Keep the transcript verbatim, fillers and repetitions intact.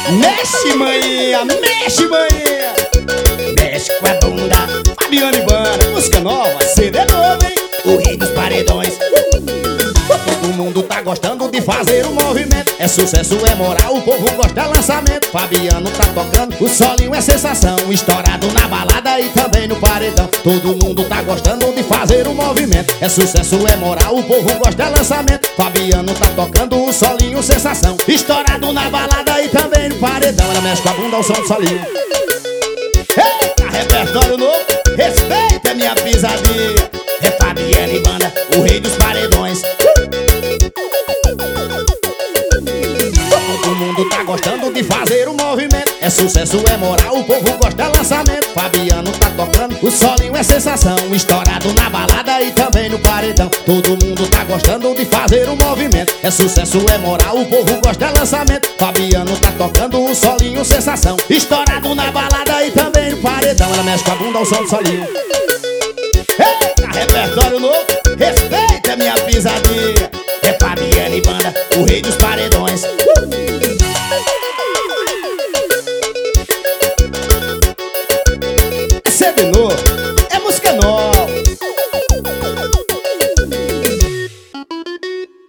Mexe, maninha, mexe, maninha. Mexe com a bunda. Fabiano e Banda, música nova, C D novo, hein? O rei dos paredões. Todo mundo tá gostando de fazer o movimento. É sucesso, é moral, o povo gosta de lançamento. Fabiano tá tocando, o solinho é sensação. Estourado na balada e também no paredão. Todo mundo tá gostando de fazer o movimento. É sucesso, é moral, o povo gosta de lançamento. Fabiano tá tocando, o solinho sensação. Estourado na balada e também no paredão. Ela mexe com a bunda ao som do solinho. Eita, repertório novo, respeita minha pisadinha. É Fabiano e Banda, o rei dos paredões. Todo mundo tá gostando de fazer o movimento. É sucesso, é moral, o povo gosta de lançamento. Fabiano tá tocando, o solinho é sensação. Estourado na balada e também no paredão. Todo mundo tá gostando de fazer o movimento. É sucesso, é moral, o povo gosta de lançamento. Fabiano tá tocando, o solinho sensação. Estourado na balada e também no paredão. Ela mexe com a bunda ao som do solinho. Eita, repertório novo, respeita minha pisadinha. É Fabiano e Banda, o rei dos paredões. É C D novo, é música nova.